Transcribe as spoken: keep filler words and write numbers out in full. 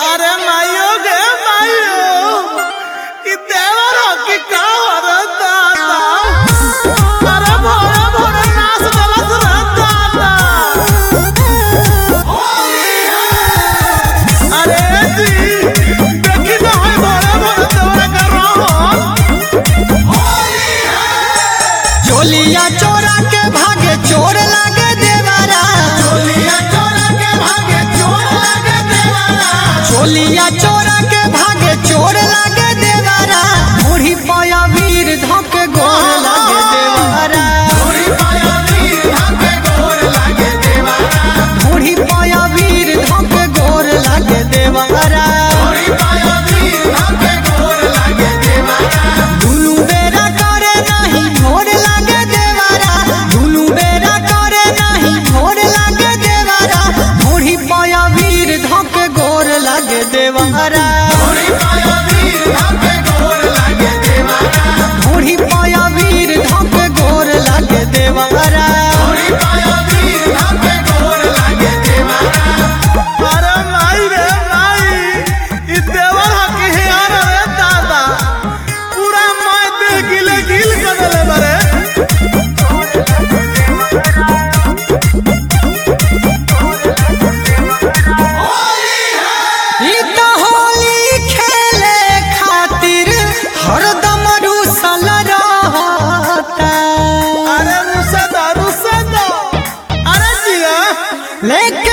अरे मायो गे मायो कि देवरो कि का रे दादा अरे भोरे भोरे नाच गलत रे दादा अरे जी देखी ना है भोरे भोरे तोरा कर रहा चोलिया चोरा के भागे चोर लागे देवारा चोलिया चोरा के भागे चोर लागे देवारा चोलिया चोरा के भागे चोर लागे देवारा मुड़ी पाया वीर धोके गोर लागे देवारा मुड़ी पाया वीर धोके गोर लागे देवारा मुड़ी पाया वीर धोके गोर लागे देवारा मुड़ी पाया वीर धोके गोर लागे देवारा दुलू बेरा करे नहीं भोर लागे देवारा दुलू बेरा करे नहीं भोर लागे देवारा मुड़ी पाया वीर धोके गोर लागे देवारा मुड़ी पाया वीर धोके गोर लागे देवारा मुड़ी पाया वीर धोके गोर लागे देवारा मुड़ी पाया वीर धोके गोर लागे देवारा अरे माई रे माई ई देवर हकी है यार रे दादा पूरा माय देह गिले गिल कर देले बारे ई तो होली खेले खातिर हरदम रूसल रहता अरे रुसदा रुसदा अरे जिया लेके